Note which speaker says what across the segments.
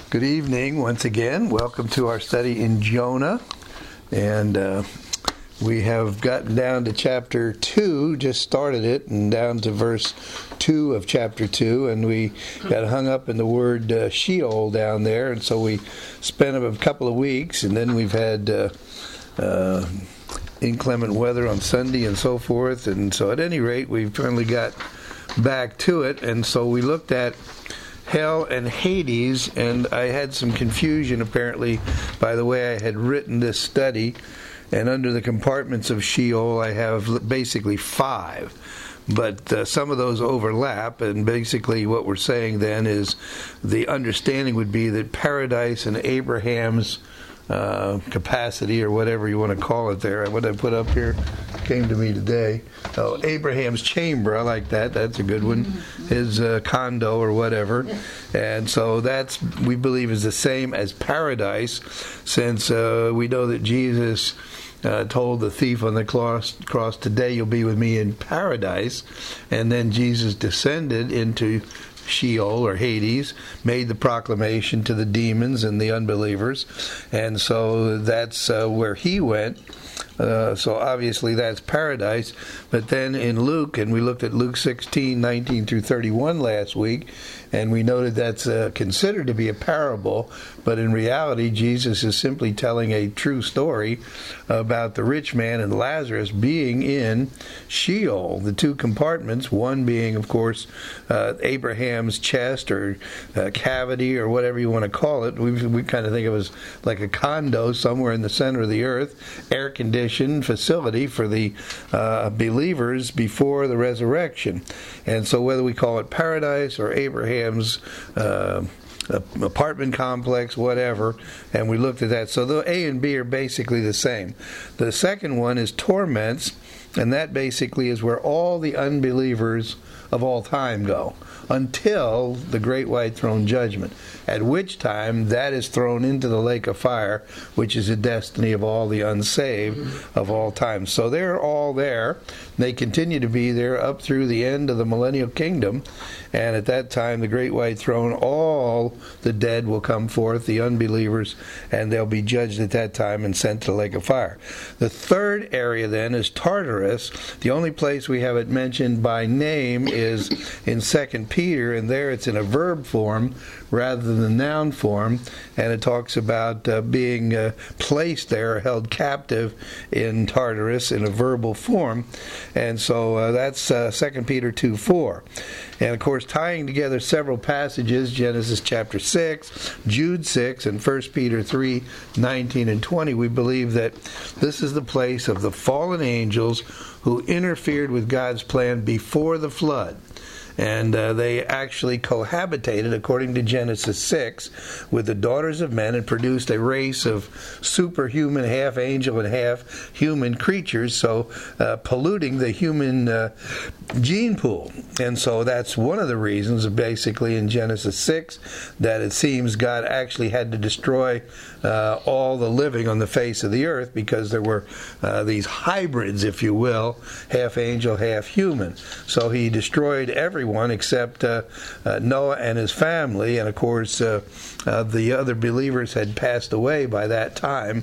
Speaker 1: Good evening once again. Welcome to our study in Jonah. And we have gotten down to chapter 2, just started it, and down to verse 2 of chapter 2. And we got hung up in the word Sheol down there. And so we spent a couple of weeks, and then we've had inclement weather on Sunday and so forth. And so at any rate, we've finally got back to it. And so we looked at hell and Hades, and I had some confusion apparently by the way I had written this study. And under the compartments of Sheol I have basically 5, but some of those overlap, and basically what we're saying then is the understanding would be that paradise and Abraham's capacity, or whatever you want to call it there. What I put up here came to me today. Oh, Abraham's chamber, I like that. That's a good one. His condo or whatever. And so that's, we believe, is the same as paradise, since we know that Jesus told the thief on the cross, today you'll be with me in paradise. And then Jesus descended into Sheol or Hades, made the proclamation to the demons and the unbelievers, and so that's where he went. So obviously that's paradise. But then in Luke, and we looked at Luke 16:19 through 31 last week, and we noted that's considered to be a parable, but in reality Jesus is simply telling a true story about the rich man and Lazarus being in Sheol, the two compartments, one being of course Abraham's chest or cavity or whatever you want to call it. We kind of think of it as like a condo somewhere in the center of the earth, air-conditioned facility for the believers before the resurrection. And so whether we call it paradise or Abraham's apartment complex, whatever, and we looked at that. So the A and B are basically the same. The second one is torments, and that basically is where all the unbelievers of all time go until the great white throne judgment, at which time that is thrown into the lake of fire, which is the destiny of all the unsaved of all time. So they're all there. They continue to be there up through the end of the millennial kingdom, and at that time the great white throne, all the dead will come forth, the unbelievers, and they'll be judged at that time and sent to the lake of fire. The third area then is Tartarus. The only place we have it mentioned by name is in 2 Peter, and there it's in a verb form rather than the noun form, and it talks about being placed there, held captive in Tartarus in a verbal form. And so that's 2 Peter 2:4. And of course, tying together several passages, Genesis chapter 6, Jude 6, and 1 Peter 3:19 and 20, we believe that this is the place of the fallen angels who interfered with God's plan before the flood. And they actually cohabitated, according to Genesis 6, with the daughters of men and produced a race of superhuman, half angel and half human creatures, so polluting the human gene pool. And so that's one of the reasons, basically, in Genesis 6, that it seems God actually had to destroy all the living on the face of the earth, because there were these hybrids, if you will, half angel, half human. So he destroyed everyone except Noah and his family, and of course the other believers had passed away by that time.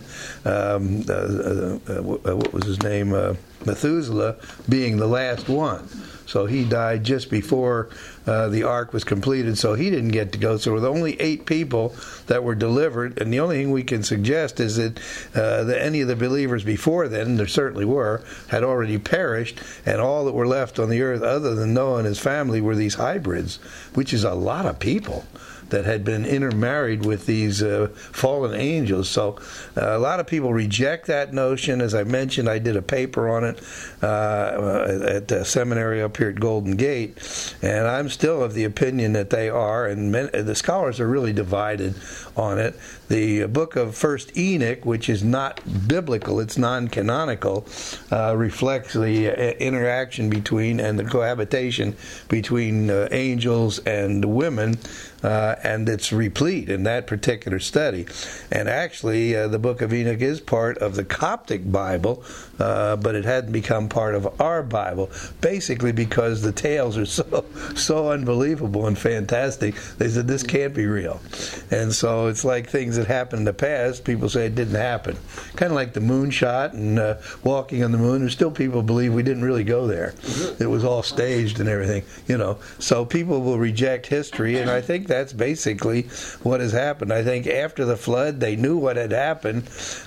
Speaker 1: What was his name? Methuselah being the last one. So he died just before the ark was completed, so he didn't get to go. So there were only 8 people that were delivered, and the only thing we can suggest is that any of the believers before then, there certainly were, had already perished, and all that were left on the earth other than Noah and his family were these hybrids, which is a lot of people that had been intermarried with these fallen angels. So a lot of people reject that notion. As I mentioned, I did a paper on it at the seminary up here at Golden Gate, and I'm still of the opinion that they are, and the scholars are really divided on it. The book of First Enoch, which is not biblical, it's non-canonical, reflects the interaction between and the cohabitation between angels and women, and it's replete in that particular study. And actually, the Book of Enoch is part of the Coptic Bible, but it hadn't become part of our Bible, basically because the tales are so unbelievable and fantastic. They said, this can't be real. And so it's like things that happened in the past, people say it didn't happen. Kind of like the moonshot and walking on the moon. There's still people who believe we didn't really go there. It was all staged and everything, So people will reject history, and I think that's basically what has happened. I think after the flood, they knew what had happened,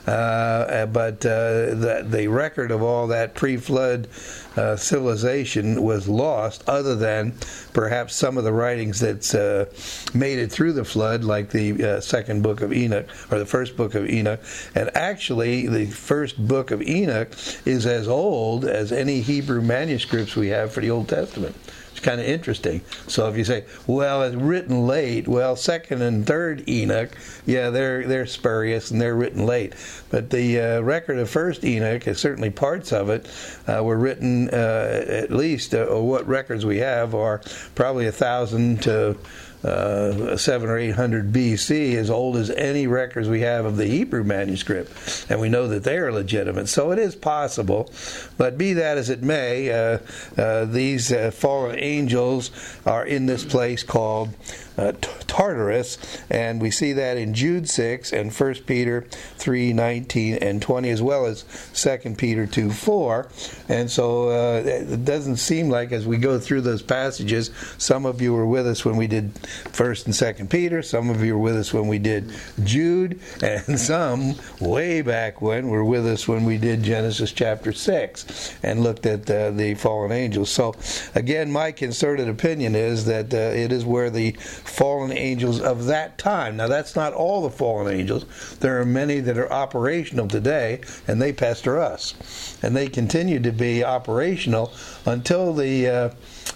Speaker 1: but the record of all that pre-flood civilization was lost, other than perhaps some of the writings that made it through the flood, like the second book of Enoch, or the first book of Enoch. And actually, the first book of Enoch is as old as any Hebrew manuscripts we have for the Old Testament. It's kind of interesting. So if you say, well, it's written late, well, second and third Enoch, yeah, they're spurious and they're written late. But the record of first Enoch, certainly parts of it, were written at least, what records we have are probably 1,000 to 700 or 800 BC, as old as any records we have of the Hebrew manuscript, and we know that they are legitimate. So it is possible, but be that as it may, these fallen angels are in this place called Tartarus, and we see that in Jude 6 and 1 Peter 3:19 and 20, as well as 2 Peter 2:4. And so it doesn't seem like, as we go through those passages, some of you were with us when we did 1 and 2 Peter, some of you were with us when we did Jude, and some way back when were with us when we did Genesis chapter 6 and looked at the fallen angels. So again, my concerted opinion is that it is where the fallen angels of that time. Now, that's not all the fallen angels. There are many that are operational today, and they pester us. And they continue to be operational until the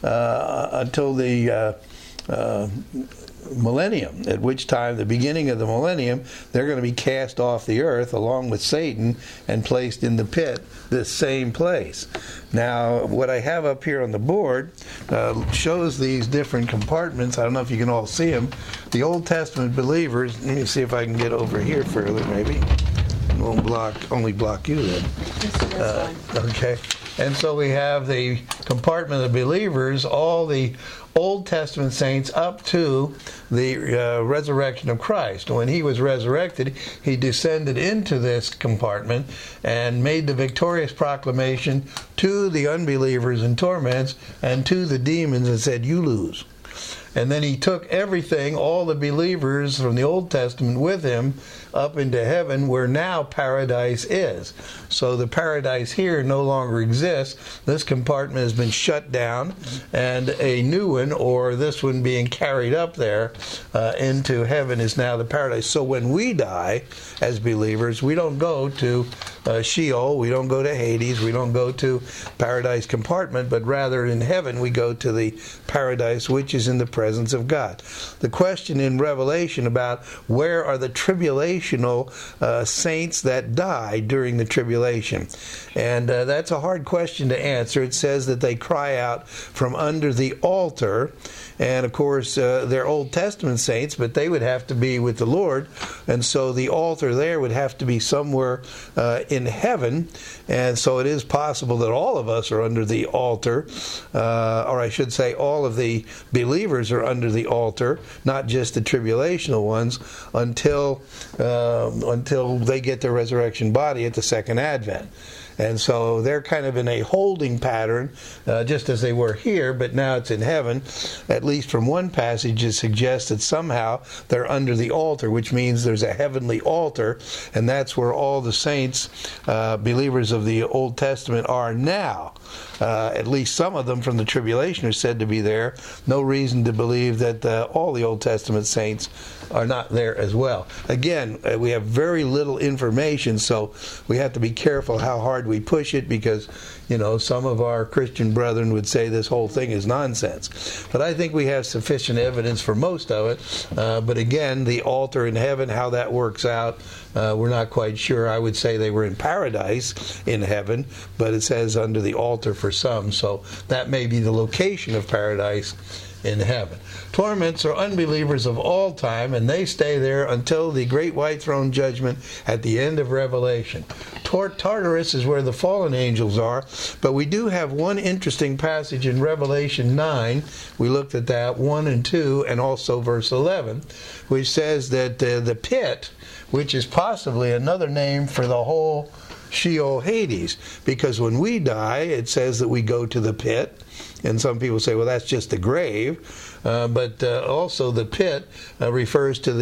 Speaker 1: millennium, at which time, the beginning of the millennium, they're going to be cast off the earth along with Satan and placed in the pit, this same place. Now, what I have up here on the board shows these different compartments. I don't know if you can all see them. The Old Testament believers, let me see if I can get over here further, maybe. It won't only block you then. Okay. And so we have the compartment of the believers, all the Old Testament saints up to the resurrection of Christ. When he was resurrected, he descended into this compartment and made the victorious proclamation to the unbelievers in torments and to the demons and said, "You lose." And then he took everything, all the believers from the Old Testament with him up into heaven, where now paradise is. So the paradise here no longer exists. This compartment has been shut down, and a new one, or this one being carried up there into heaven, is now the paradise. So when we die as believers, we don't go to Sheol, we don't go to Hades, we don't go to paradise compartment, but rather in heaven we go to the paradise which is in the presence of God. The question in Revelation about where are the tribulational saints that die during the tribulation, and that's a hard question to answer. It says that they cry out from under the altar, and of course they're Old Testament saints, but they would have to be with the Lord, and so the altar there would have to be somewhere in heaven. And so it is possible that all of us are under the altar, or I should say all of the believers are under the altar, not just the tribulational ones, until they get their resurrection body at the second advent. And so they're kind of in a holding pattern, just as they were here, but now it's in heaven. At least from one passage, it suggests that somehow they're under the altar, which means there's a heavenly altar, and that's where all the saints, believers of the Old Testament, are now. At least some of them from the tribulation are said to be there. No reason to believe that all the Old Testament saints are not there as well. Again, we have very little information, so we have to be careful how hard we push it, because some of our Christian brethren would say this whole thing is nonsense. But I think we have sufficient evidence for most of it. But again, the altar in heaven, how that works out, we're not quite sure. I would say they were in paradise in heaven, but it says under the altar for some. So that may be the location of paradise in heaven. Torments are unbelievers of all time, and they stay there until the great white throne judgment at the end of Revelation. Tartarus is where the fallen angels are, but we do have one interesting passage in Revelation 9. We looked at that, 1 and 2, and also verse 11, which says that the pit, which is possibly another name for the whole Sheol, Hades, because when we die, it says that we go to the pit, and some people say, well, that's just the grave. But also the pit refers to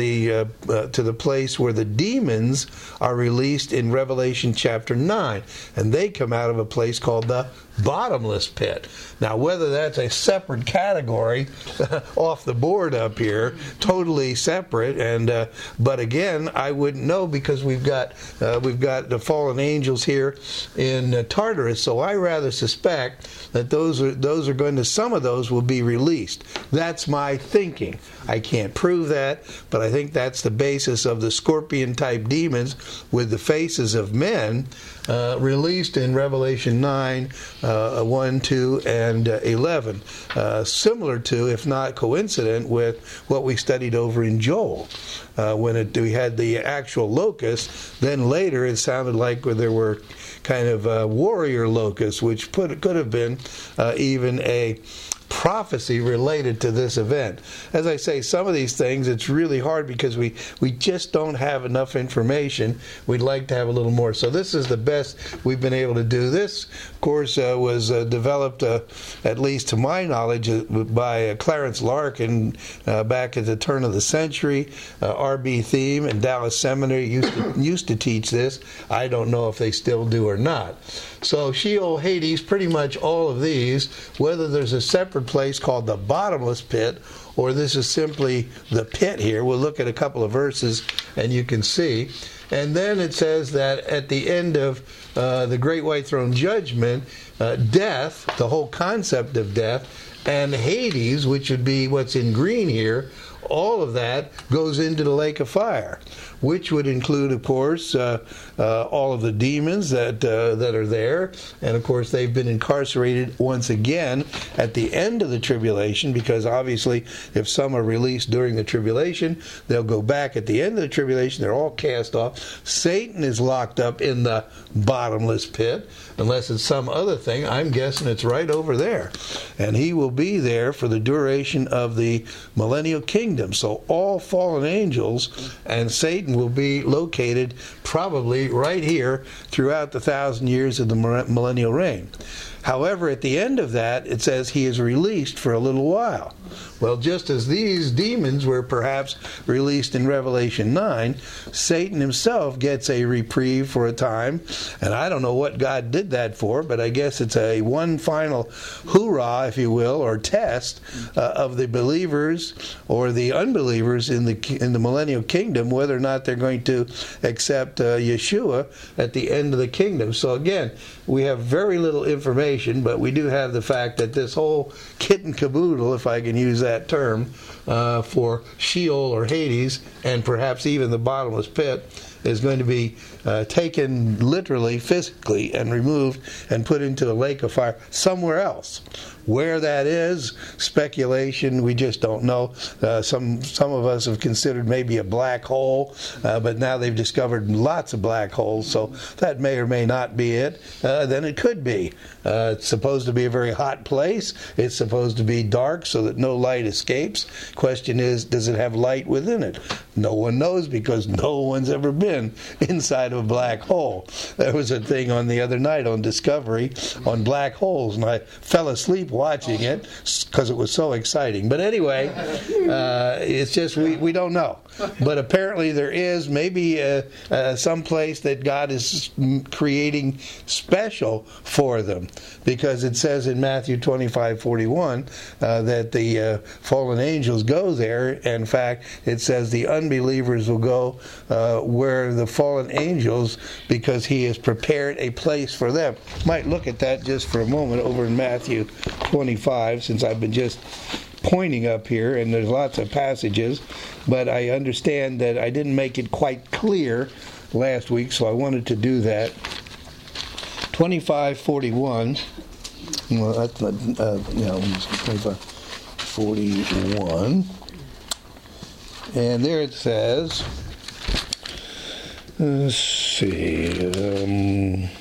Speaker 1: the place where the demons are released in Revelation chapter 9, and they come out of a place called the bottomless pit. Now, whether that's a separate category off the board up here, totally separate, and but again, I wouldn't know because we've got the fallen angels here in Tartarus. So I rather suspect that those are going to, some of those will be released. That's my thinking. I can't prove that, but I think that's the basis of the scorpion-type demons with the faces of men released in Revelation 9, 1, 2, and 11. Similar to, if not coincident with, what we studied over in Joel. When we had the actual locusts, then later it sounded like there were kind of warrior locusts, which could have been even a prophecy related to this event. As I say, some of these things, it's really hard because we just don't have enough information. We'd like to have a little more. So this is the best we've been able to do. This, of course, was developed, at least to my knowledge, by Clarence Larkin back at the turn of the century. R.B. Thiem and Dallas Seminary used to teach this. I don't know if they still do or not. So Sheol, Hades, pretty much all of these, whether there's a separate place called the bottomless pit, or this is simply the pit here. We'll look at a couple of verses and you can see. And then it says that at the end of the Great White Throne Judgment, death, the whole concept of death, and Hades, which would be what's in green here, all of that goes into the lake of fire, which would include, of course, all of the demons that are there. And, of course, they've been incarcerated once again at the end of the tribulation, because obviously if some are released during the tribulation, they'll go back at the end of the tribulation. They're all cast off. Satan is locked up in the bottomless pit, unless it's some other thing. I'm guessing it's right over there. And he will be there for the duration of the millennial kingdom. So all fallen angels and Satan will be located probably right here throughout the 1,000 years of the millennial reign. However, at the end of that, it says he is released for a little while. Well, just as these demons were perhaps released in Revelation 9, Satan himself gets a reprieve for a time. And I don't know what God did that for, but I guess it's a one final hoorah, if you will, or test of the believers or the unbelievers in the millennial kingdom, whether or not they're going to accept Yeshua at the end of the kingdom. So again, we have very little information, but we do have the fact that this whole kit and caboodle, if I can use that term, for Sheol or Hades, and perhaps even the bottomless pit, is going to be taken literally, physically, and removed and put into the lake of fire somewhere else. Where that is, speculation, we just don't know. Some of us have considered maybe a black hole, but now they've discovered lots of black holes, so that may or may not be it. Then it could be. It's supposed to be a very hot place. It's supposed to be dark so that no light escapes. Question is, does it have light within it? No one knows, because no one's ever been inside of a black hole. There was a thing on the other night on Discovery on black holes, and I fell asleep watching it because it was so exciting. But anyway, it's just we don't know. But apparently there is maybe some place that God is creating special for them, because it says in Matthew 25:41 that the fallen angels go there. In fact, it says the unbelievers will go where the fallen angels, because he has prepared a place for them. Might look at that just for a moment over in Matthew 25, since I've been just pointing up here, and there's lots of passages, but I understand that I didn't make it quite clear last week, so I wanted to do that. 25:41. Well, that's 25. 41. And there it says, let's see,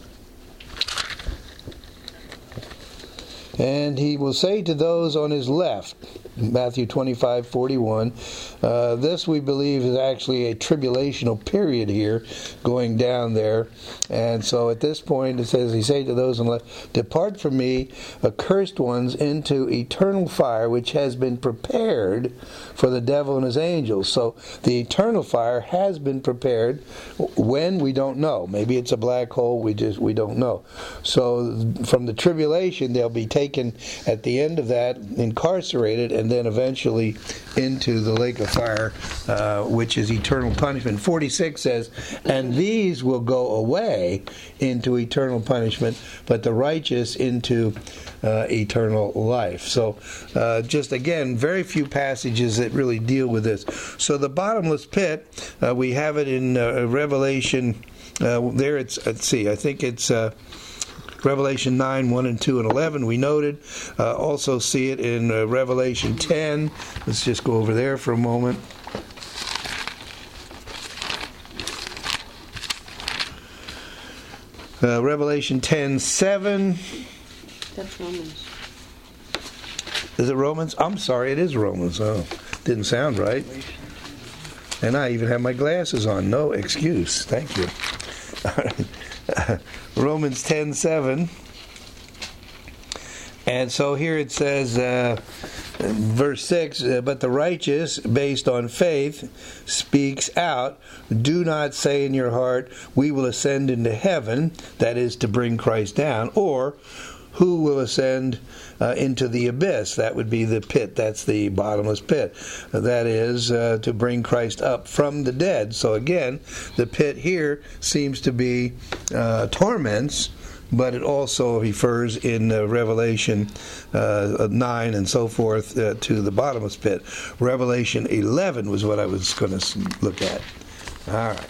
Speaker 1: and he will say to those on his left, Matthew 25:41. This we believe is actually a tribulational period here going down there. And so at this point it says, he say to those on the left, depart from me, accursed ones, into eternal fire, which has been prepared for the devil and his angels. So the eternal fire has been prepared. When? We don't know. Maybe it's a black hole. We don't know. So from the tribulation, they'll be taken at the end of that, incarcerated, and then eventually into the lake of fire, which is eternal punishment. 46 says, and these will go away into eternal punishment, but the righteous into eternal life. So just again, very few passages that really deal with this. So the bottomless pit, we have it in Revelation, there it's, let's see, I think it's Revelation 9, 1 and 2 and 11, we noted. Also see it in Revelation 10. Let's just go over there for a moment. Revelation 10:7.
Speaker 2: That's Romans.
Speaker 1: Is it Romans? I'm sorry, it is Romans. Oh, didn't sound right. And I even have my glasses on. No excuse. Thank you. All right. Romans 10:7. And so here it says, verse 6, but the righteous, based on faith, speaks out, do not say in your heart, we will ascend into heaven, that is to bring Christ down, or who will ascend into the abyss? That would be the pit. That's the bottomless pit. That is to bring Christ up from the dead. So again, the pit here seems to be torments, but it also refers in Revelation 9 and so forth to the bottomless pit. Revelation 11 was what I was going to look at. All right.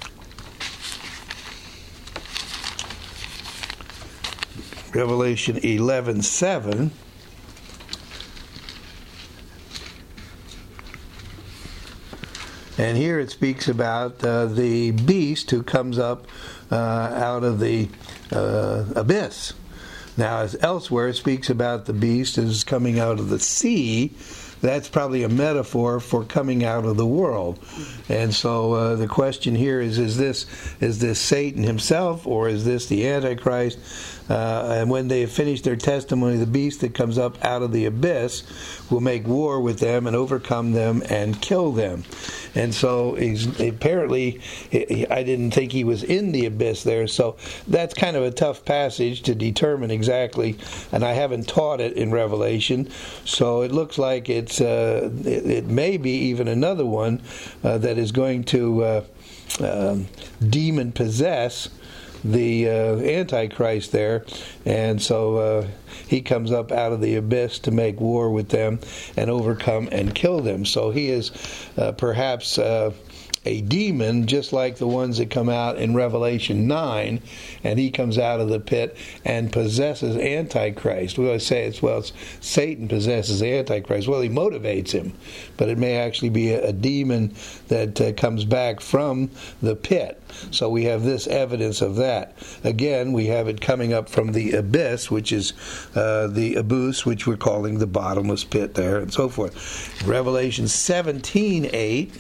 Speaker 1: Revelation 11:7. And here it speaks about the beast who comes up out of the abyss. Now, as elsewhere it speaks about the beast as coming out of the sea. That's probably a metaphor for coming out of the world. And so the question here is this Satan himself, or is this the Antichrist? And when they have finished their testimony, the beast that comes up out of the abyss will make war with them and overcome them and kill them. And so apparently, I didn't think he was in the abyss there. So that's kind of a tough passage to determine exactly. And I haven't taught it in Revelation. So it looks like it may be even another one that is going to demon possess the Antichrist there, and so he comes up out of the abyss to make war with them and overcome and kill them. So he is perhaps a demon, just like the ones that come out in Revelation 9, and he comes out of the pit and possesses Antichrist. We always say it's Satan possesses Antichrist. Well, he motivates him, but it may actually be a demon that comes back from the pit. So we have this evidence of that. Again, we have it coming up from the abyss, which is the abyss, which we're calling the bottomless pit there, and so forth. Revelation 17:8.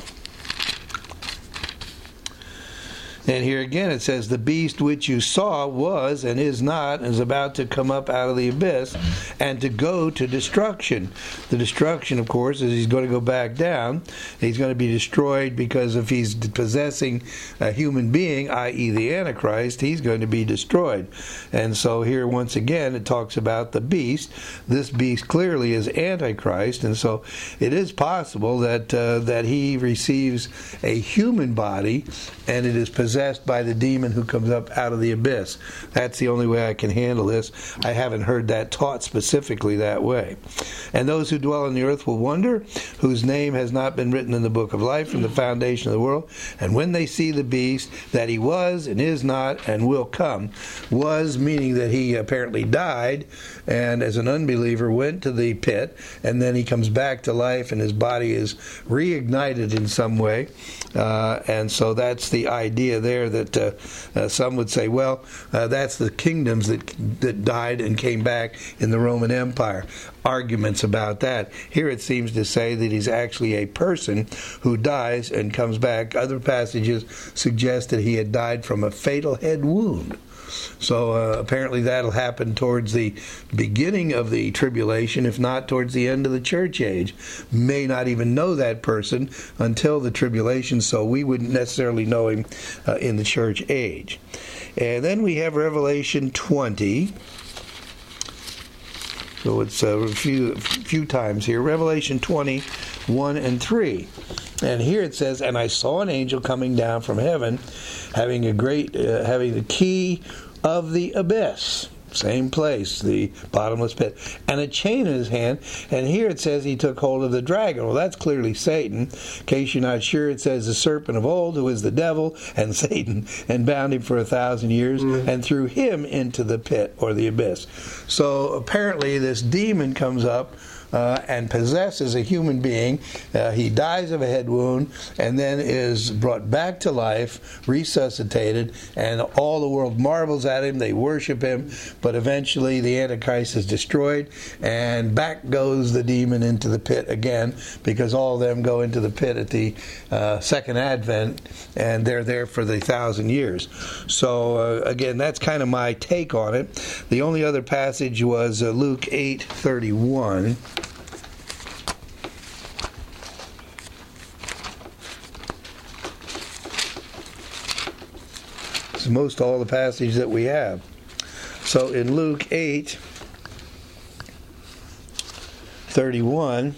Speaker 1: And here again it says, the beast which you saw was and is not, and is about to come up out of the abyss and to go to destruction. The destruction, of course, is he's going to go back down. He's going to be destroyed because if he's possessing a human being, i.e. the Antichrist, he's going to be destroyed. And so here once again it talks about the beast. This beast clearly is Antichrist, and so it is possible that he receives a human body and it is possessed possessed by the demon who comes up out of the abyss. That's the only way I can handle this. I haven't heard that taught specifically that way. And those who dwell on the earth will wonder, whose name has not been written in the book of life from the foundation of the world. And when they see the beast, that he was and is not and will come. Was meaning that he apparently died, and as an unbeliever went to the pit, and then he comes back to life and his body is reignited in some way. And so that's the idea there, that some would say, well, that's the kingdoms that died and came back in the Roman Empire. Arguments about that. Here it seems to say that he's actually a person who dies and comes back. Other passages suggest that he had died from a fatal head wound. So apparently that'll happen towards the beginning of the tribulation, if not towards the end of the church age. May not even know that person until the tribulation, so we wouldn't necessarily know him in the church age. And then we have Revelation 20. So it's a few times here. Revelation 20, 1 and 3. And here it says, and I saw an angel coming down from heaven, having the key of the abyss. Same place, the bottomless pit, and a chain in his hand. And here it says he took hold of the dragon. Well, that's clearly Satan. In case you're not sure, it says the serpent of old, who is the devil and Satan, and bound him for 1,000 years, and threw him into the pit or the abyss. So apparently this demon comes up and possesses a human being. He dies of a head wound and then is brought back to life, resuscitated, and all the world marvels at him. They worship him, but eventually the Antichrist is destroyed, and back goes the demon into the pit again, because all of them go into the pit at the second advent, and they're there for the 1,000 years. So again, that's kind of my take on it. The only other passage was Luke 8:31. It's most all the passage that we have. So in Luke 8:31,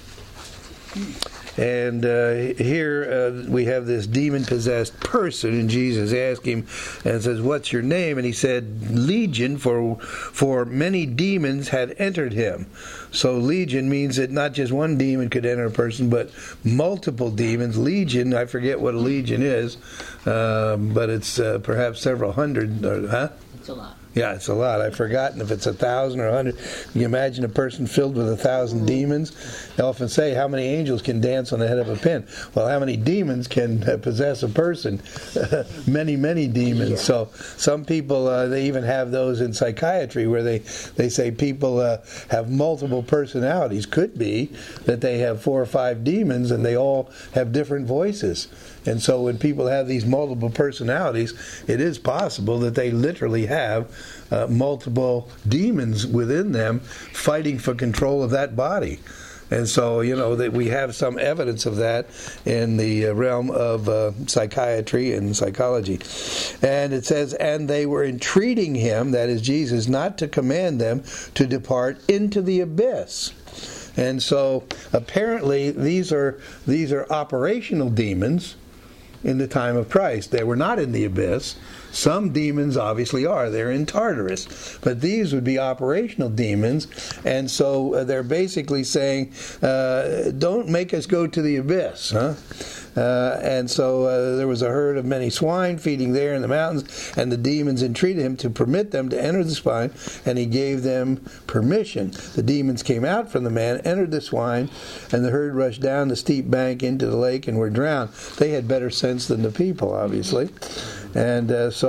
Speaker 1: and here we have this demon-possessed person, and Jesus asked him and says, "What's your name?" And he said, "Legion, for many demons had entered him." So legion means that not just one demon could enter a person, but multiple demons. Legion, I forget what a legion is, but it's perhaps several hundred.
Speaker 2: It's a lot.
Speaker 1: Yeah, it's a lot. I've forgotten if it's 1,000 or 100. Can you imagine a person filled with 1,000 demons? They often say, how many angels can dance on the head of a pin? Well, how many demons can possess a person? Many, many demons. Yeah. So some people, they even have those in psychiatry where they say people have multiple personalities. Could be that they have 4 or 5 demons and they all have different voices. And so when people have these multiple personalities, it is possible that they literally have multiple demons within them fighting for control of that body. And so, that we have some evidence of that in the realm of psychiatry and psychology. And it says, and they were entreating him, that is Jesus, not to command them to depart into the abyss. And so apparently these are operational demons in the time of Christ. They were not in the abyss. Some demons obviously are. They're in Tartarus. But these would be operational demons. And so they're basically saying, don't make us go to the abyss. Huh? And so there was a herd of many swine feeding there in the mountains, and the demons entreated him to permit them to enter the swine, and he gave them permission. The demons came out from the man, entered the swine, and the herd rushed down the steep bank into the lake and were drowned. They had better sense than the people, obviously. And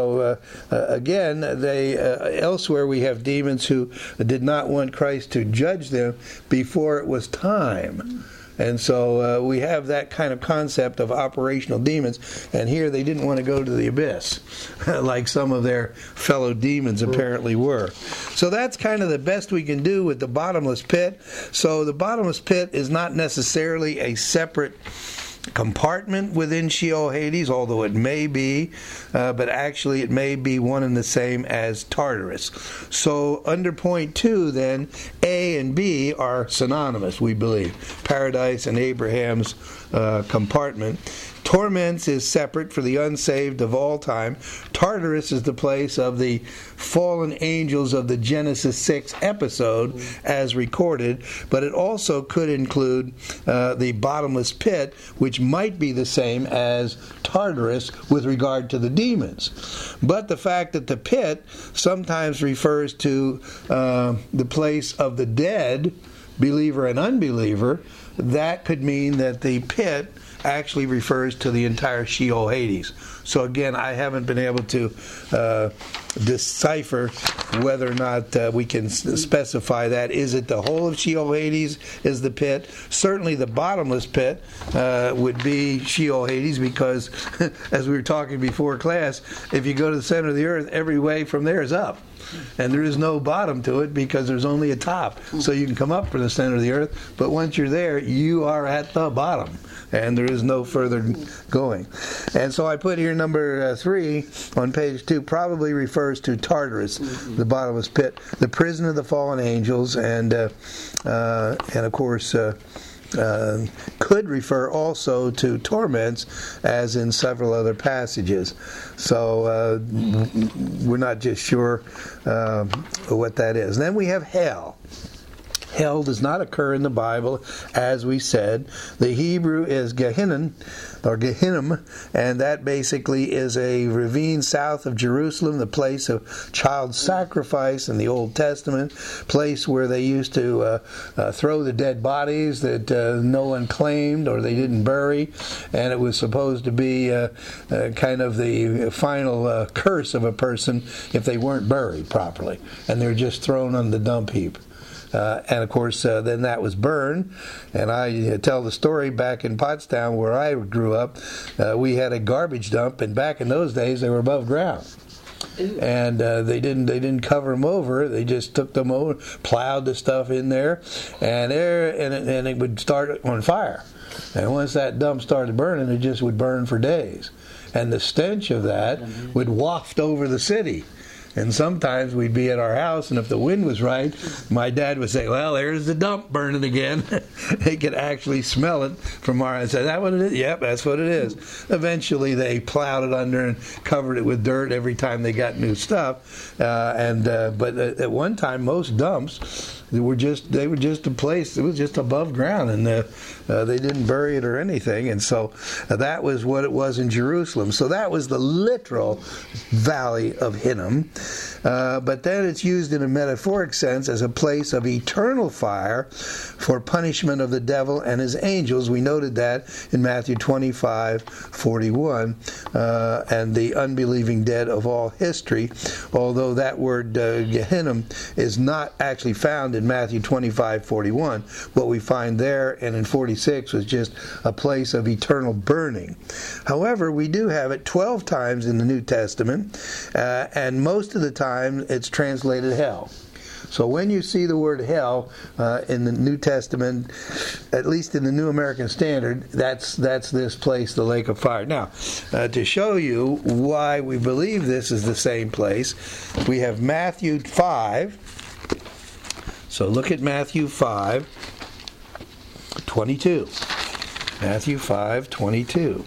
Speaker 1: again, they elsewhere we have demons who did not want Christ to judge them before it was time. And so we have that kind of concept of operational demons. And here they didn't want to go to the abyss, like some of their fellow demons apparently were. So that's kind of the best we can do with the bottomless pit. So the bottomless pit is not necessarily a separate compartment within Sheol Hades, although it may be, but actually it may be one and the same as Tartarus. So under point 2, then, A and B are synonymous, we believe. Paradise and Abraham's compartment. Torments is separate for the unsaved of all time. Tartarus is the place of the fallen angels of the Genesis 6 episode as recorded, but it also could include the bottomless pit, which might be the same as Tartarus with regard to the demons. But the fact that the pit sometimes refers to the place of the dead, believer and unbeliever, that could mean that the pit actually refers to the entire Sheol Hades. So again, I haven't been able to decipher whether or not we can specify that. Is it the whole of Sheol Hades is the pit? Certainly the bottomless pit would be Sheol Hades, because as we were talking before class, if you go to the center of the earth, every way from there is up. And there is no bottom to it because there's only a top. So you can come up from the center of the earth, but once you're there, you are at the bottom, and there is no further going. And so I put here number 3 on page 2 probably refers to Tartarus, the bottomless pit, the prison of the fallen angels, and of course could refer also to torments, as in several other passages. So we're not just sure what that is. Then we have hell. Hell does not occur in the Bible, as we said. The Hebrew is Gehinnom, or Gehinnom, and that basically is a ravine south of Jerusalem, the place of child sacrifice in the Old Testament, place where they used to throw the dead bodies that no one claimed or they didn't bury, and it was supposed to be kind of the final curse of a person if they weren't buried properly, and they're just thrown on the dump heap. And of course, then that was burned. And I tell the story back in Pottstown, where I grew up. We had a garbage dump, and back in those days, they were above ground. And they didn't cover them over. They just took them over, plowed the stuff in there, and it would start on fire. And once that dump started burning, it just would burn for days. And the stench of that would waft over the city. And sometimes we'd be at our house, and if the wind was right, my dad would say, well, there's the dump burning again. They could actually smell it from our house. Is that what it is? Yep, that's what it is. Eventually, they plowed it under and covered it with dirt every time they got new stuff. But at one time, most dumps, they were just a place. It was just above ground, and they didn't bury it or anything. And so that was what it was in Jerusalem. So that was the literal Valley of Hinnom. But then it's used in a metaphoric sense as a place of eternal fire for punishment of the devil and his angels. We noted that in Matthew 25:41, and the unbelieving dead of all history, although that word Gehinnom is not actually found in Matthew 25:41. What we find there and in 46 was just a place of eternal burning. However, we do have it 12 times in the New Testament, and most of the time it's translated hell. So when you see the word hell in the New Testament, at least in the New American Standard, that's this place, the lake of fire. Now, to show you why we believe this is the same place, we have Matthew 5. So look at Matthew 5:22. Matthew 5:22.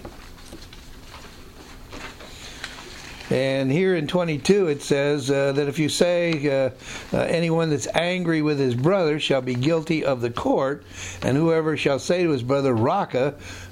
Speaker 1: And here in 22 it says that if you say anyone that's angry with his brother shall be guilty of the court, and whoever shall say to his brother Raka,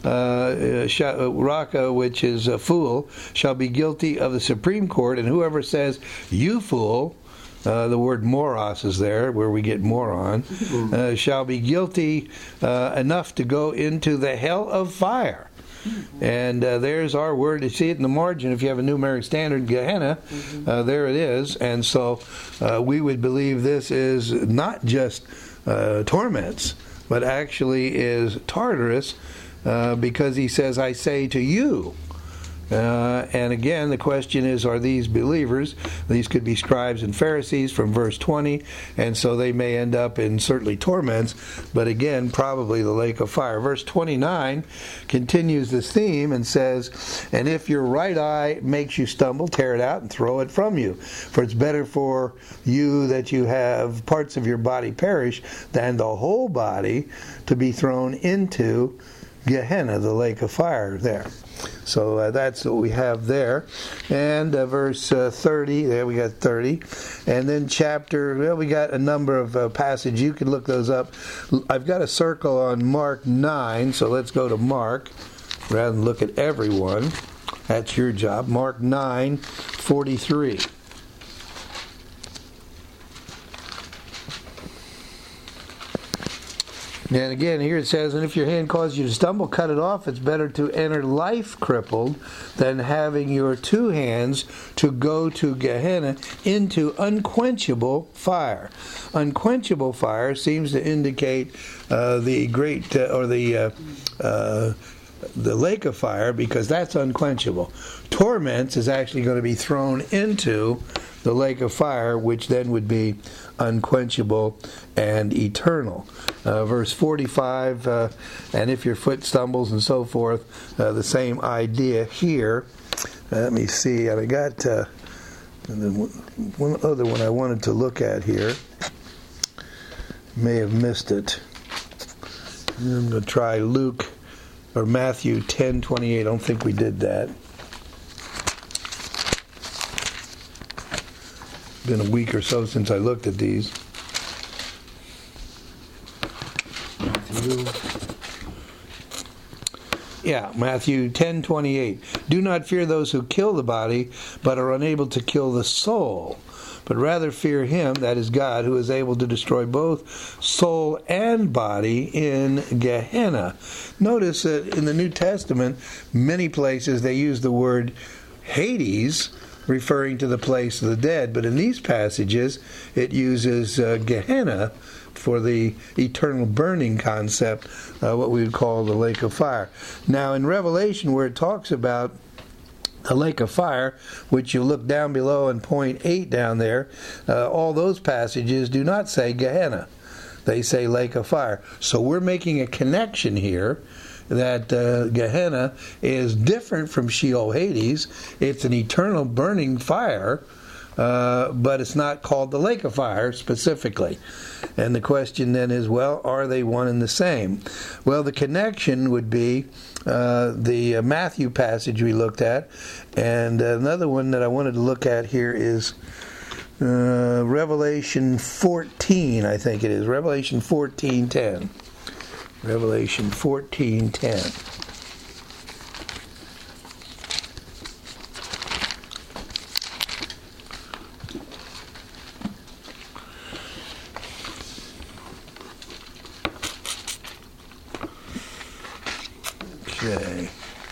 Speaker 1: which is a fool, shall be guilty of the Supreme Court, and whoever says you fool, the word moros is there, where we get moron, shall be guilty enough to go into the hell of fire. And there's our word. You see it in the margin. If you have a New American Standard, Gehenna, there it is. And so we would believe this is not just torments, but actually is Tartarus, because he says, I say to you. And again, the question is, are these believers? These could be scribes and Pharisees from verse 20, and so they may end up in certainly torments, but again, probably the lake of fire. Verse 29 continues this theme and says, "And if your right eye makes you stumble, tear it out and throw it from you. For it's better for you that you have parts of your body perish than the whole body to be thrown into Gehenna," the lake of fire there. So that's what we have there. And verse 30, there we got 30. And then we got a number of passages. You can look those up. I've got a circle on Mark 9, so let's go to Mark rather than look at everyone. That's your job. Mark 9:43. And again, here it says, "And if your hand causes you to stumble, cut it off. It's better to enter life crippled than having your two hands to go to Gehenna into unquenchable fire." Unquenchable fire seems to indicate the lake of fire, because that's unquenchable. Torments is actually going to be thrown into the lake of fire, which then would be unquenchable and eternal. Verse 45, "And if your foot stumbles," and so forth, the same idea here. Let me see, I got one other one I wanted to look at here. May have missed it. I'm going to try Luke or Matthew 10:28. I don't think we did that. Been a week or so since I looked at these. Matthew 10:28. "Do not fear those who kill the body, but are unable to kill the soul. But rather fear him," that is God, "who is able to destroy both soul and body in Gehenna." Notice that in the New Testament, many places they use the word Hades, referring to the place of the dead. But in these passages, it uses Gehenna for the eternal burning concept, what we would call the lake of fire. Now, in Revelation, where it talks about a lake of fire, which you look down below in point 8 down there, all those passages do not say Gehenna. They say lake of fire. So we're making a connection here that Gehenna is different from Sheol Hades. It's an eternal burning fire, but it's not called the lake of fire specifically. And the question then is, well, are they one and the same? Well, the connection would be the Matthew passage we looked at, and another one that I wanted to look at here is Revelation 14, I think it is. Revelation 14:10. Revelation 14:10. Okay.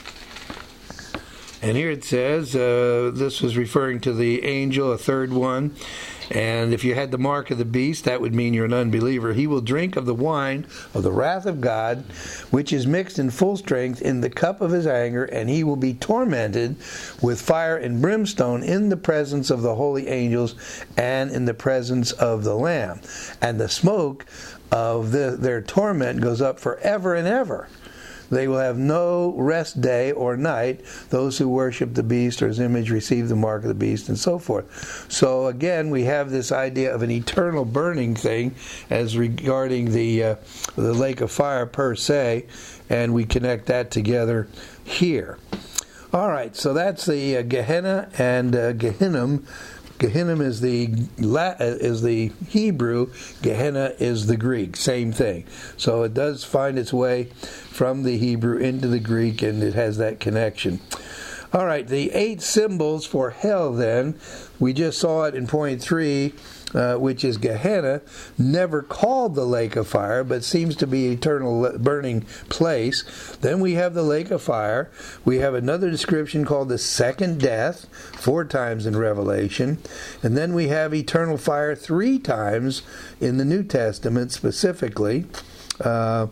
Speaker 1: And here it says, this was referring to the angel, a third one. "And if you had the mark of the beast," that would mean you're an unbeliever, "he will drink of the wine of the wrath of God, which is mixed in full strength in the cup of his anger, and he will be tormented with fire and brimstone in the presence of the holy angels and in the presence of the Lamb. And the smoke of their torment goes up forever and ever. They will have no rest day or night. Those who worship the beast or his image receive the mark of the beast," and so forth. So again, we have this idea of an eternal burning thing as regarding the lake of fire per se, and we connect that together here. All right, so that's the Gehenna and Gehinnom. Gehinnom is the Hebrew, Gehenna is the Greek, same thing. So it does find its way from the Hebrew into the Greek, and it has that connection. All right, the 8 symbols for hell then, we just saw it in point 3, which is Gehenna, never called the lake of fire, but seems to be eternal burning place. Then we have the lake of fire. We have another description called the second death, 4 times in Revelation. And then we have eternal fire 3 times in the New Testament specifically.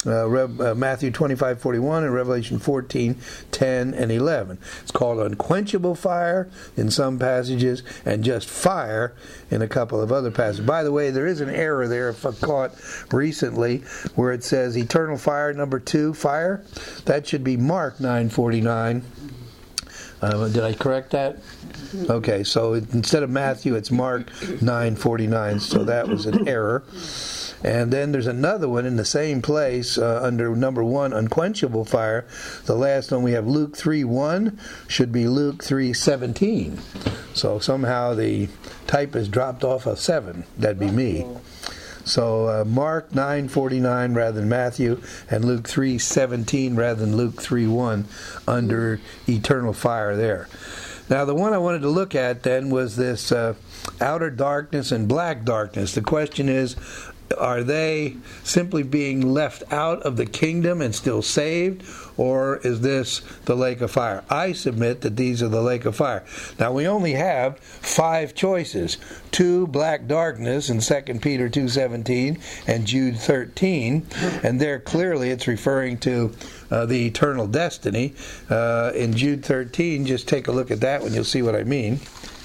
Speaker 1: Matthew 25:41 and Revelation 14:10 and 11. It's called unquenchable fire in some passages and just fire in a couple of other passages. By the way, there is an error there if I caught recently where it says eternal fire number 2 fire. That should be Mark 9:49. Did I correct that? Okay, so instead of Matthew, it's Mark 9:49. So that was an error. And then there's another one in the same place under number 1, unquenchable fire. The last one we have Luke 3:1 should be Luke 3:17. So somehow the type has dropped off a 7. That'd be me. So Mark 9:49 rather than Matthew, and Luke 3:17 rather than Luke 3:1 under eternal fire there. Now the one I wanted to look at then was this outer darkness and black darkness. The question is, are they simply being left out of the kingdom and still saved, or is this the lake of fire? I submit that these are the lake of fire. Now we only have 5 choices: 2 black darkness in 2 Peter 2:17 and Jude 13, and there clearly it's referring to the eternal destiny. In Jude 13, just take a look at that one, you'll see what I mean.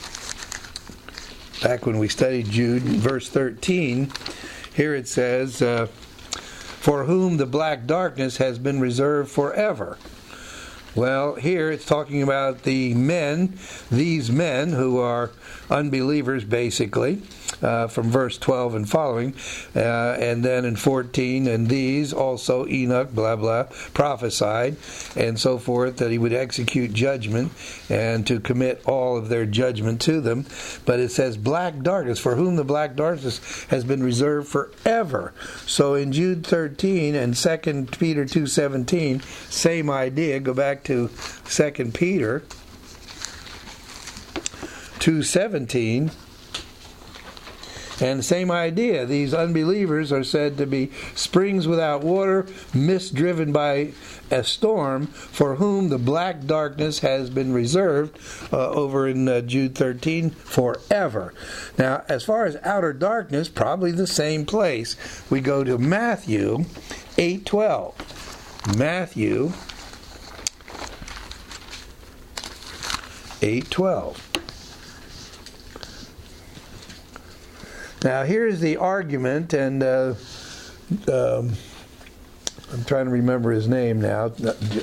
Speaker 1: Back when we studied Jude, verse 13, here it says, for whom the black darkness has been reserved forever. Well, here it's talking about the men, these men who are unbelievers basically, from verse 12 and following, and then in 14, and these also Enoch, blah blah, prophesied, and so forth, that he would execute judgment and to commit all of their judgment to them. But it says black darkness, for whom the black darkness has been reserved forever. So in Jude 13 and 2 Peter 2:17, same idea. Go back to 2 Peter 2:17. And the same idea. These unbelievers are said to be springs without water, mist driven by a storm, for whom the black darkness has been reserved, over in Jude 13, forever. Now, as far as outer darkness, probably the same place. We go to Matthew 8:12. Matthew 8:12. Now here's the argument, and I'm trying to remember his name now.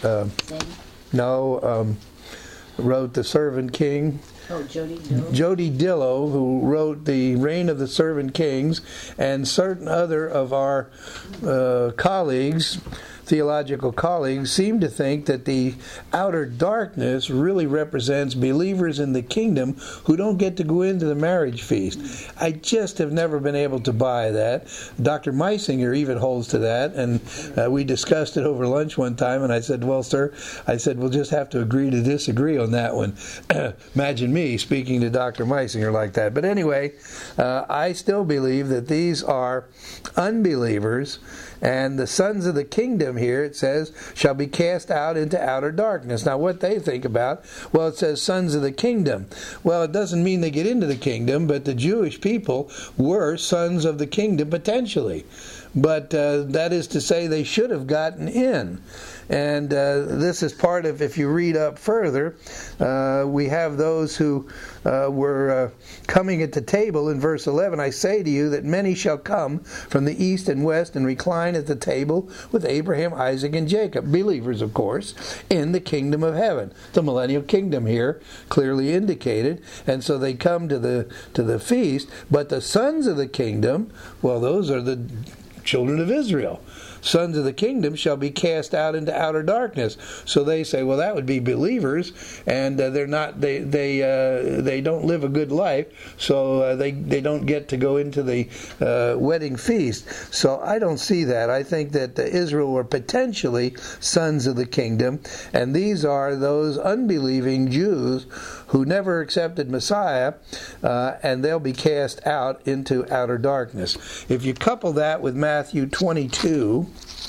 Speaker 1: Wrote The Servant King.
Speaker 2: Oh, Jody Dillow.
Speaker 1: Jody Dillow, who wrote The Reign of the Servant Kings, and certain other of our colleagues, theological colleagues, seem to think that the outer darkness really represents believers in the kingdom who don't get to go into the marriage feast. I just have never been able to buy that. Dr. Meisinger even holds to that, and we discussed it over lunch one time, and I said, well, sir, we'll just have to agree to disagree on that one. Imagine me speaking to Dr. Meisinger like that. But anyway, I still believe that these are unbelievers, and the sons of the kingdom here, it says, shall be cast out into outer darkness. Now what they think about, well, it says sons of the kingdom. Well, it doesn't mean they get into the kingdom, but the Jewish people were sons of the kingdom potentially. But that is to say they should have gotten in. And this is part of, if you read up further, we have those who were coming at the table in verse 11. I say to you that many shall come from the east and west and recline at the table with Abraham, Isaac, and Jacob. Believers, of course, in the kingdom of heaven. The millennial kingdom here clearly indicated. And so they come to the feast. But the sons of the kingdom, well, those are the children of Israel. Sons of the kingdom shall be cast out into outer darkness. So they say, well, that would be believers, and they're not. They don't live a good life, so they don't get to go into the wedding feast. So I don't see that. I think that Israel were potentially sons of the kingdom, and these are those unbelieving Jews who never accepted Messiah, and they'll be cast out into outer darkness. If you couple that with Matthew 22,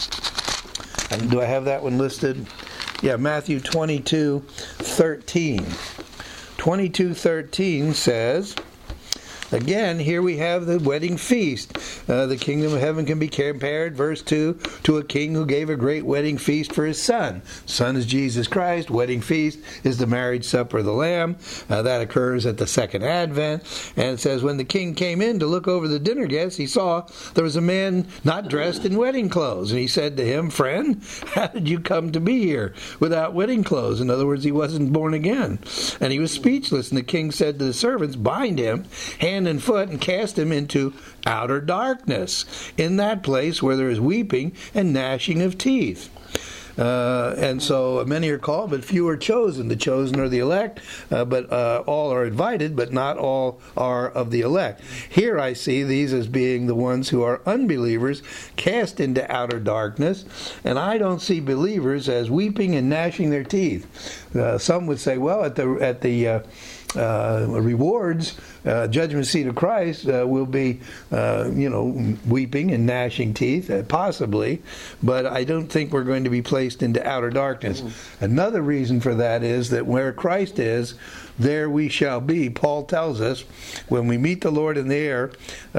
Speaker 1: and do I have that one listed? Yeah, Matthew 22:13. 22:13 says, again, here we have the wedding feast. The kingdom of heaven can be compared, verse 2, to a king who gave a great wedding feast for his son. Son is Jesus Christ. Wedding feast is the marriage supper of the Lamb. That occurs at the second advent. And it says, when the king came in to look over the dinner guests, he saw there was a man not dressed in wedding clothes. And he said to him, friend, how did you come to be here without wedding clothes? In other words, he wasn't born again. And he was speechless. And the king said to the servants, bind him hand and foot and cast him into outer darkness, in that place where there is weeping and gnashing of teeth. And so many are called, but few are chosen. The chosen are the elect, but all are invited, but not all are of the elect. Here I see these as being the ones who are unbelievers, cast into outer darkness, and I don't see believers as weeping and gnashing their teeth. Some would say, well, at the rewards, judgment seat of Christ will be, weeping and gnashing teeth, possibly, but I don't think we're going to be placed into outer darkness. Another reason for that is that where Christ is, there we shall be. Paul tells us, when we meet the Lord in the air,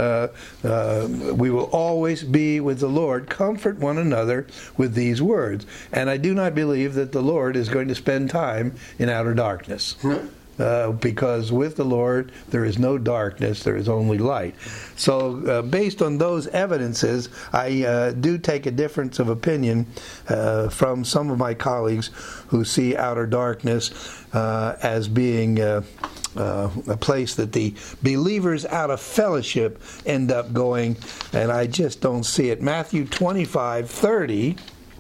Speaker 1: we will always be with the Lord. Comfort one another with these words. And I do not believe that the Lord is going to spend time in outer darkness. Because with the Lord there is no darkness, there is only light. So based on those evidences, I do take a difference of opinion from some of my colleagues who see outer darkness as being a place that the believers out of fellowship end up going, and I just don't see it. Matthew 25:30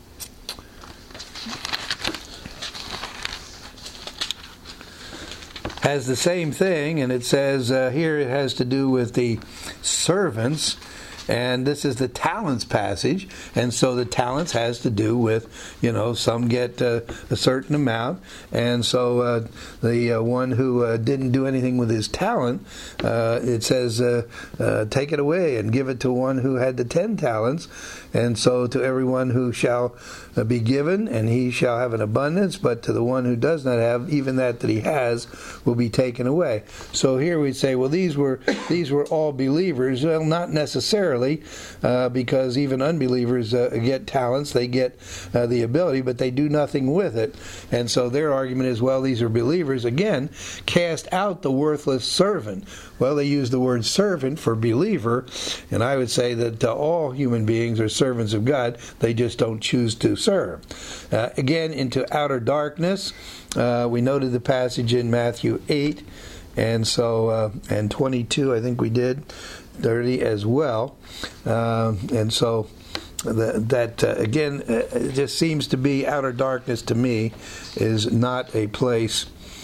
Speaker 1: has the same thing, and it says here it has to do with the servants, and this is the talents passage, and so the talents has to do with, some get a certain amount, and so the one who didn't do anything with his talent, it says take it away and give it to one who had the 10 talents, and so to everyone who shall be given, and he shall have an abundance, but to the one who does not have, even that he has will be taken away. So here we say, well, these were all believers. Well, not necessarily, because even unbelievers get talents, they get the ability, but they do nothing with it. And so their argument is, well, these are believers. Again, cast out the worthless servant. Well, they use the word servant for believer, and I would say that all human beings are servants of God. They just don't choose to serve. Again, into outer darkness. We noted the passage in Matthew 8, and so and 22, I think we did, 30 as well. And so that again, it just seems to be outer darkness to me is not a place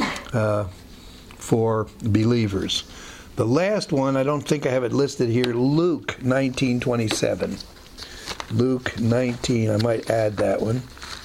Speaker 1: for believers. The last one, I don't think I have it listed here, Luke 19:27. Luke 19, I might add that one.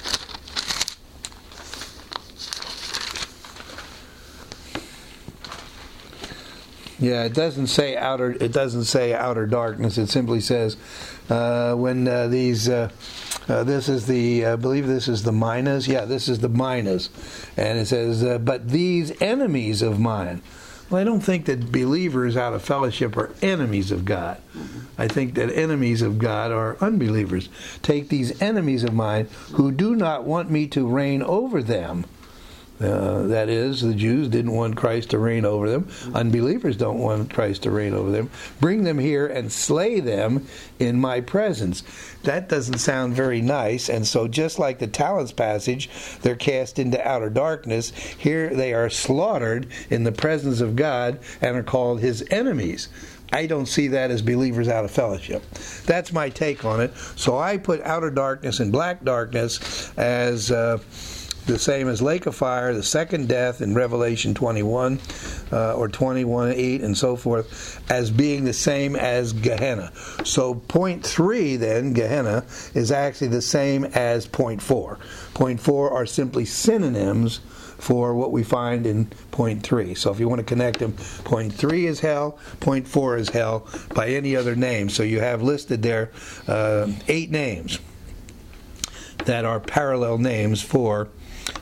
Speaker 1: Yeah, it doesn't say outer darkness. It simply says when these this is the I believe this is the Minas. Yeah, this is the Minas, and it says but these enemies of mine. Well, I don't think that believers out of fellowship are enemies of God. I think that enemies of God are unbelievers. Take these enemies of mine who do not want me to reign over them. That is, the Jews didn't want Christ to reign over them. Unbelievers don't want Christ to reign over them. Bring them here and slay them in my presence. That doesn't sound very nice, and so just like the talents passage, they're cast into outer darkness. Here they are slaughtered in the presence of God and are called his enemies. I don't see that as believers out of fellowship. That's my take on it. So I put outer darkness and black darkness as the same as lake of fire, the second death in Revelation 21 or 21:8 and so forth, as being the same as Gehenna. So point 3 then, Gehenna, is actually the same as point 4. Point 4 are simply synonyms for what we find in point 3. So if you want to connect them, point 3 is hell, point 4 is hell by any other name. So you have listed there 8 names that are parallel names for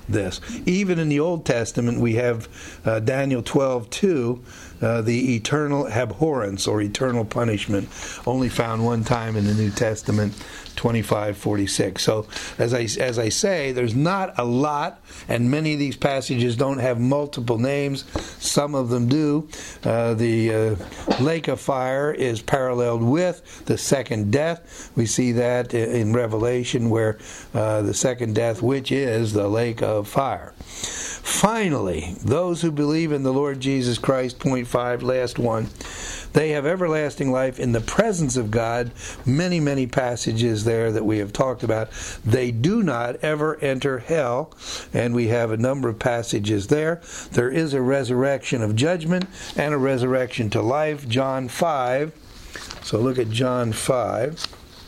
Speaker 1: this. Even in the Old Testament, we have Daniel 12:2, the eternal abhorrence or eternal punishment, only found one time in the New Testament, 25:46. So as I say, there's not a lot, and many of these passages don't have multiple names. Some of them do. The lake of fire is paralleled with the second death. We see that in Revelation, where the second death, which is the lake of fire. Finally, those who believe in the Lord Jesus Christ, point 5, last one, they have everlasting life in the presence of God. Many, many passages there that we have talked about. They do not ever enter hell, and we have a number of passages there. There is a resurrection of judgment and a resurrection to life. John 5. So look at John 5.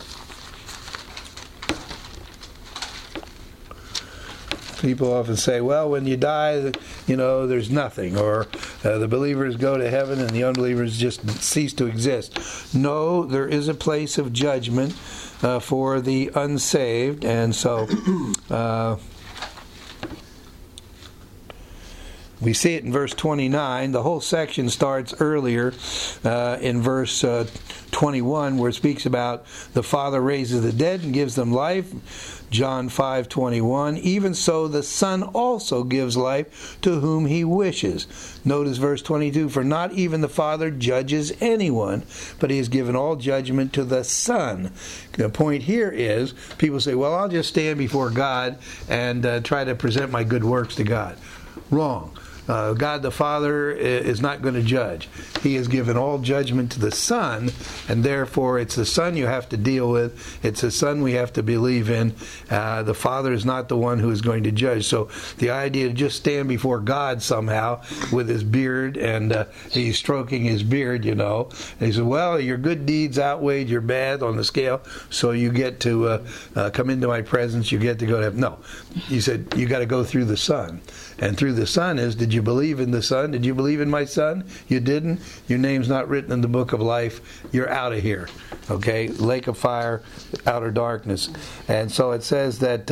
Speaker 1: People often say, well, when you die, there's nothing, or the believers go to heaven and the unbelievers just cease to exist. No, there is a place of judgment for the unsaved, and so we see it in verse 29. The whole section starts earlier in verse 21, where it speaks about the Father raises the dead and gives them life. John 5:21. Even so, the Son also gives life to whom He wishes. Notice verse 22. For not even the Father judges anyone, but He has given all judgment to the Son. The point here is, people say, well, I'll just stand before God and try to present my good works to God. Wrong. God the Father is not going to judge. He has given all judgment to the Son, and therefore it's the Son you have to deal with. It's the Son we have to believe in. The Father is not the one who is going to judge. So the idea to just stand before God somehow with his beard, and he's stroking his beard, and he says, well, your good deeds outweighed your bad on the scale, so you get to come into my presence, you get to go to heaven. No. He said, you got to go through the Son. And through the Son is, did you believe in the Son? Did you believe in my Son? You didn't? Your name's not written in the book of life. You're out of here. Okay? Lake of fire, outer darkness. And so it says that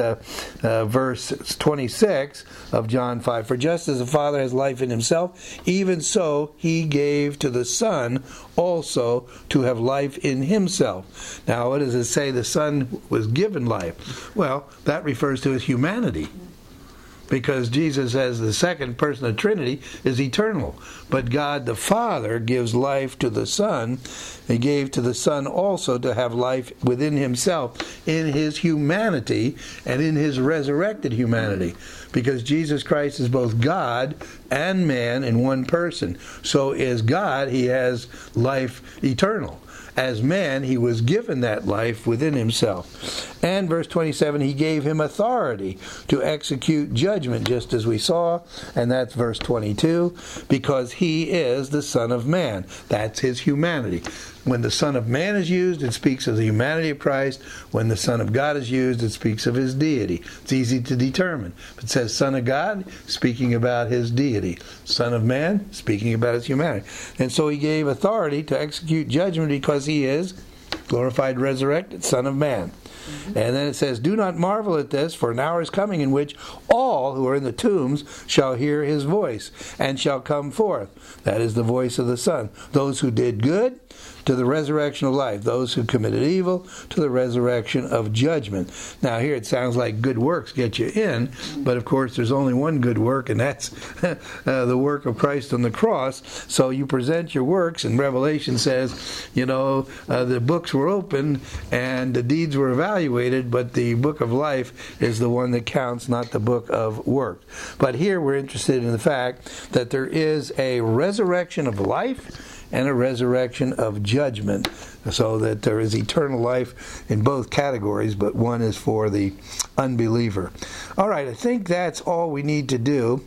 Speaker 1: verse 26 of John 5, for just as the Father has life in himself, even so he gave to the Son also to have life in himself. Now, what does it say? The Son was given life. Well, that refers to his humanity, because Jesus, as the second person of the Trinity, is eternal. But God the Father gives life to the Son. He gave to the Son also to have life within himself, in his humanity and in his resurrected humanity. Because Jesus Christ is both God and man in one person. So as God, he has life eternal. As man, he was given that life within himself. And verse 27, he gave him authority to execute judgment, just as we saw. And that's verse 22, because he is the Son of Man. That's his humanity. When the Son of Man is used, it speaks of the humanity of Christ. When the Son of God is used, it speaks of his deity. It's easy to determine. If it says Son of God, speaking about his deity. Son of Man, speaking about his humanity. And so he gave authority to execute judgment because he is glorified, resurrected Son of Man. And then it says, do not marvel at this, for an hour is coming in which all who are in the tombs shall hear his voice, and shall come forth. That is the voice of the Son. Those who did good, to the resurrection of life. Those who committed evil, to the resurrection of judgment. Now here it sounds like good works get you in, but of course there's only one good work, and that's the work of Christ on the cross. So you present your works, and Revelation says, the books were opened and the deeds were evaluated, but the book of life is the one that counts, not the book of work. But here we're interested in the fact that there is a resurrection of life and a resurrection of judgment, so that there is eternal life in both categories, but one is for the unbeliever. All right, I think that's all we need to do.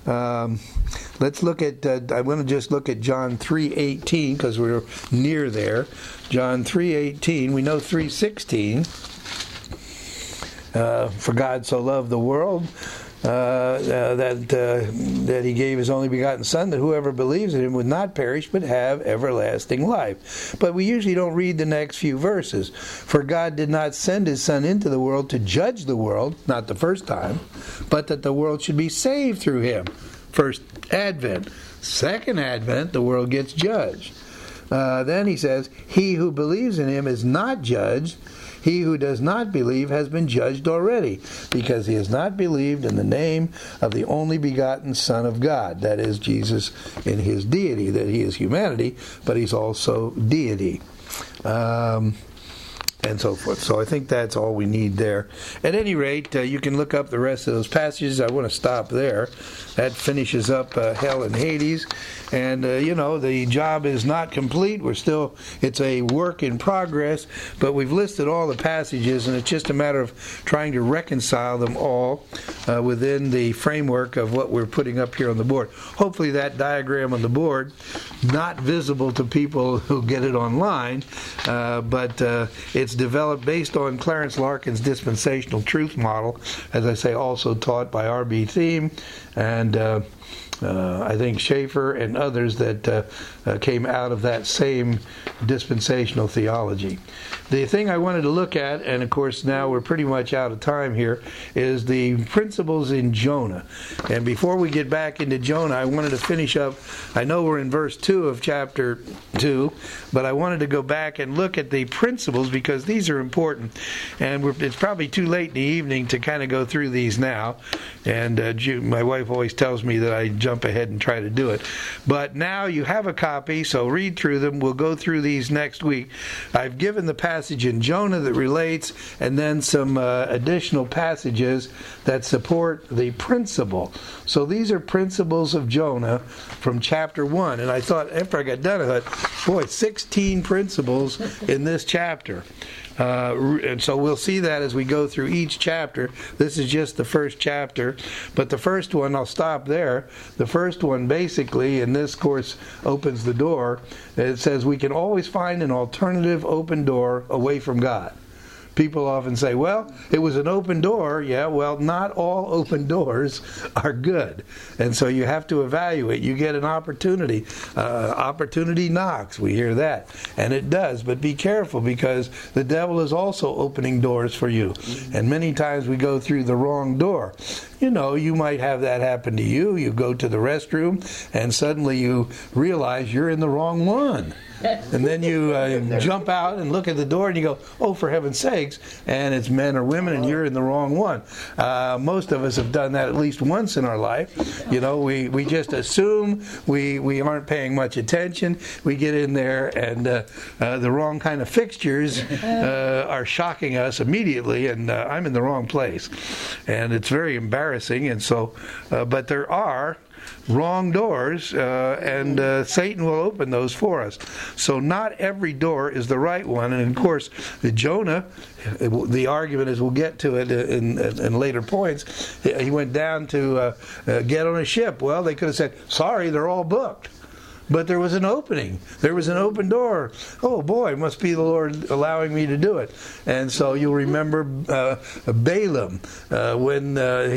Speaker 1: Let's look at, I want to just look at John 3:18, because we're near there. John 3:18, we know 3:16. For God so loved the world that he gave his only begotten Son, that whoever believes in him would not perish but have everlasting life. But we usually don't read the next few verses. For God did not send his Son into the world to judge the world, not the first time, but that the world should be saved through him. First advent. Second advent, the world gets judged. Then he says, he who believes in him is not judged. He who does not believe has been judged already, because he has not believed in the name of the only begotten Son of God. That is, Jesus in his deity, that he is humanity, but he's also deity. And so forth. So I think that's all we need there. At any rate, you can look up the rest of those passages. I want to stop there. That finishes up hell and Hades. And, the job is not complete. It's a work in progress, but we've listed all the passages, and it's just a matter of trying to reconcile them all within the framework of what we're putting up here on the board. Hopefully that diagram on the board, not visible to people who get it online, but it's developed based on Clarence Larkin's dispensational truth model, as I say, also taught by R.B. Thieme and I think Schaeffer and others that came out of that same dispensational theology. The thing I wanted to look at, and of course now we're pretty much out of time here, is the principles in Jonah. And before we get back into Jonah, I wanted to finish up. I know we're in verse 2 of chapter 2, but I wanted to go back and look at the principles because these are important. And it's probably too late in the evening to kind of go through these now. And my wife always tells me that I jump ahead and try to do it. But now you have a copy, so read through them. We'll go through these next week. I've given the passage in Jonah that relates, and then some additional passages that support the principle. So these are principles of Jonah from chapter 1. And I thought, after I got done, I thought, boy, 16 principles in this chapter. And so we'll see that as we go through each chapter. This is just the first chapter. But the first one, I'll stop there. The first one basically, and this course opens the door, it says we can always find an alternative open door away from God. People often say, well, it was an open door. Yeah, well, not all open doors are good. And so you have to evaluate. You get an opportunity. Opportunity knocks. We hear that. And it does. But be careful, because the devil is also opening doors for you. And many times we go through the wrong door. You might have that happen to you. You go to the restroom and suddenly you realize you're in the wrong one. And then you jump out and look at the door and you go, oh, for heaven's sakes, and it's men or women and you're in the wrong one. Most of us have done that at least once in our life. We just assume we aren't paying much attention. We get in there and the wrong kind of fixtures are shocking us immediately, and I'm in the wrong place. And it's very embarrassing. And so, but there are wrong doors, and Satan will open those for us. So not every door is the right one. And of course, Jonah, the argument is, we'll get to it in later points, he went down to get on a ship. Well, they could have said, sorry, they're all booked. But there was an opening. There was an open door. Oh boy, it must be the Lord allowing me to do it. And so you'll remember Balaam when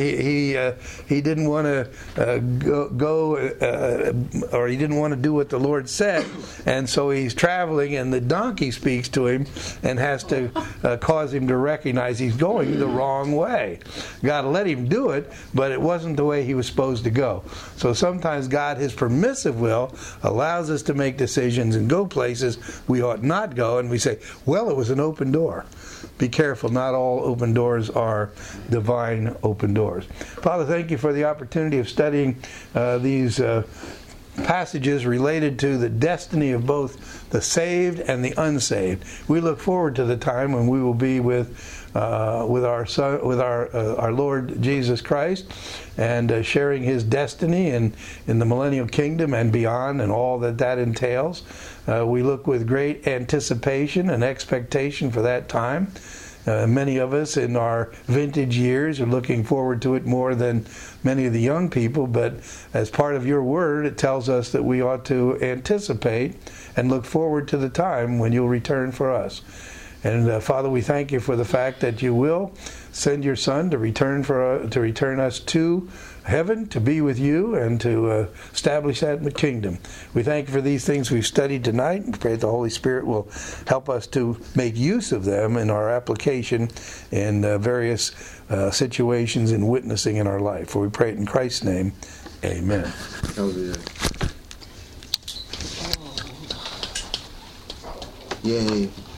Speaker 1: he didn't want to go or he didn't want to do what the Lord said, and so he's traveling, and the donkey speaks to him and has to cause him to recognize he's going the wrong way. God let him do it, but it wasn't the way he was supposed to go. So sometimes God, his permissive will, allows us to make decisions and go places we ought not go, and we say, well, it was an open door. Be careful, not all open doors are divine open doors. Father, thank you for the opportunity of studying these passages related to the destiny of both the saved and the unsaved. We look forward to the time when we will be with our Son, with our Lord Jesus Christ, and sharing His destiny in the millennial kingdom and beyond, and all that entails. We look with great anticipation and expectation for that time. Many of us in our vintage years are looking forward to it more than many of the young people, but as part of your word, it tells us that we ought to anticipate and look forward to the time when you'll return for us. And Father, we thank you for the fact that you will send your Son to return us to heaven, to be with you, and to establish that in the kingdom. We thank you for these things we've studied tonight, and pray that the Holy Spirit will help us to make use of them in our application in various situations and witnessing in our life. For we pray it in Christ's name. Amen.
Speaker 3: Hallelujah. Yay.